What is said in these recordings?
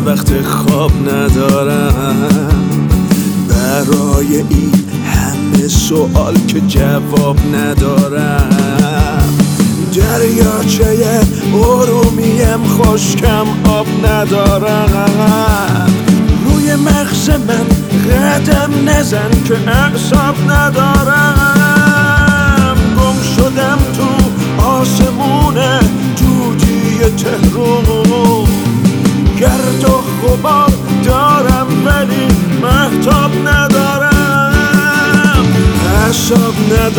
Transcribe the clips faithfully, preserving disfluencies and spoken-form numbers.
وقت خواب ندارم، برای این همه سوال که جواب ندارم. دریاچه ارومیم خشکم آب ندارم. روی مغز من قدم نزن که اعصاب ندارم. گم شدم تو آسمون دودی تهران، گرد و غبار دارم ولی مهتاب ندارم. اعصاب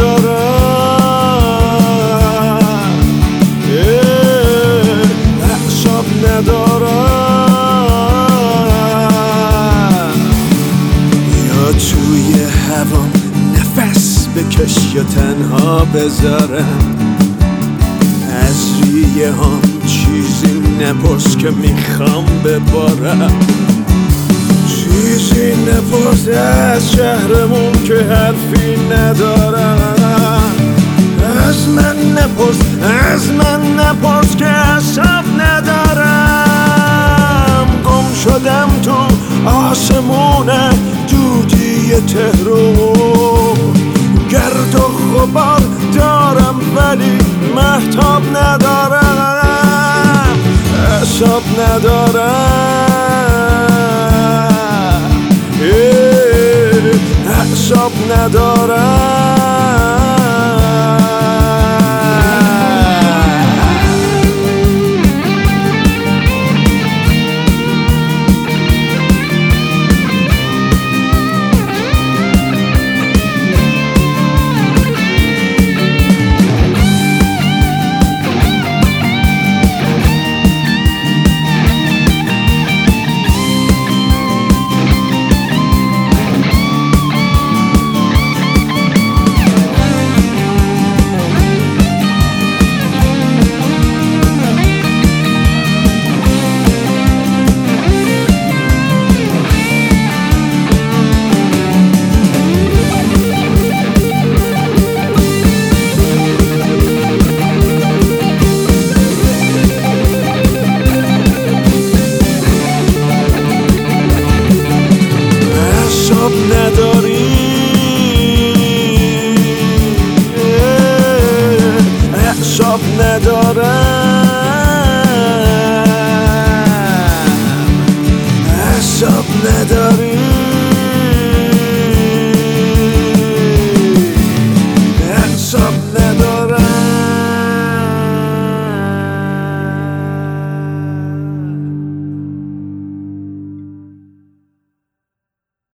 ندارم، اعصاب ندارم. یا توی هوام نفس بکش یا تنها بذارم. از ریه هم چیزی نپرس که میخوام ببارم. چیزی نپرس از شهرمون که حرفی ندارم. از من نپرس، از من نپرس که حساب ندارم. گم شدم تو آسمون دودی تهران، گرد و غبار دارم ولی مهتاب ندارم. اعصاب ندارم، اعصاب ندارم. اعصاب ندارم، اعصاب نداری.